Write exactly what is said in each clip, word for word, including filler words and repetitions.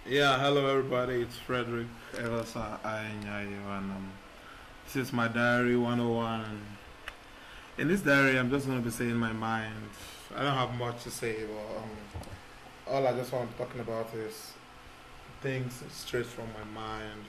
Yeah, hello everybody, it's Frederick Elosa Ayanyayo, and um, this is my diary one oh one. In this diary, I'm just going to be saying my mind. I don't have much to say, but um, all I just want to be talking about is things straight from my mind.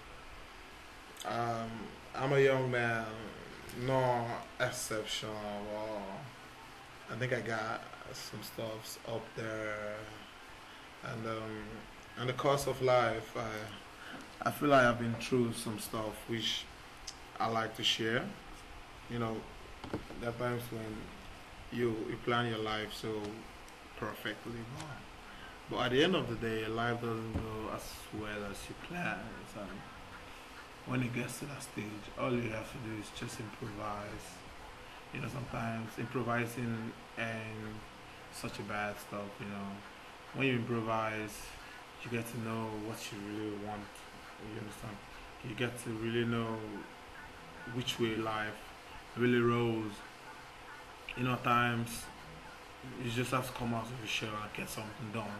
Um, I'm a young man, no exception. Well, I think I got some stuffs up there, and um, in the course of life, I I feel like I've been through some stuff which I like to share. You know, there are times when you you plan your life so perfectly, but, but at the end of the day, life doesn't go as well as you plan. And when it gets to that stage, all you have to do is just improvise. You know, sometimes improvising and such a bad stuff. You know, when you improvise, you get to know what you really want. You understand? You get to really know which way life really rolls. You know, at times you just have to come out of your shell and get something done.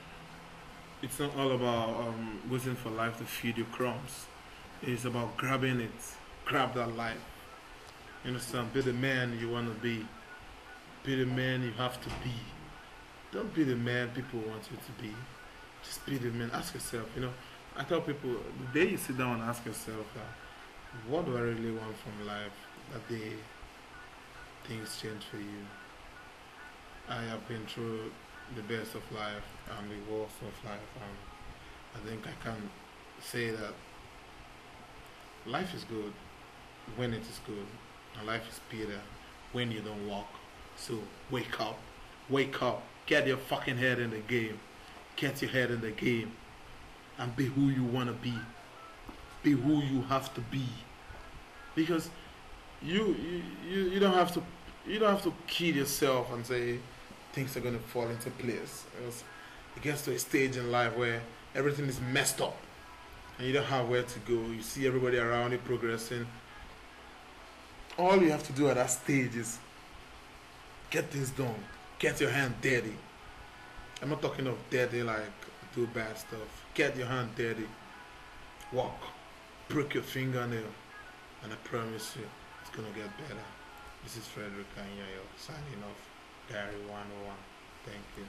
It's not all about um, waiting for life to feed you crumbs. It's about grabbing it, grab that life. You understand? Be the man you want to be. Be the man you have to be. Don't be the man people want you to be. Just be the man. Ask yourself. You know, I tell people the day you sit down and ask yourself, uh, what do I really want from life? That day things change for you. I have been through the best of life and the worst of life, and I think I can say that life is good when it is good, and life is better when you don't walk. So wake up, wake up, get your fucking head in the game, get your head in the game, and be who you wanna be, be who you have to be, because you you you, you don't have to you don't have to kid yourself and say things are gonna fall into place. Because it gets to a stage in life where everything is messed up and you don't have where to go. You see everybody around you progressing. All you have to do at that stage is get things done. Get your hand dirty. I'm not talking of dirty like do bad stuff. Get your hand dirty. Walk. Break your fingernail. And I promise you it's gonna get better. This is Frederick Anyayo signing off. Diary one oh one. Thank you.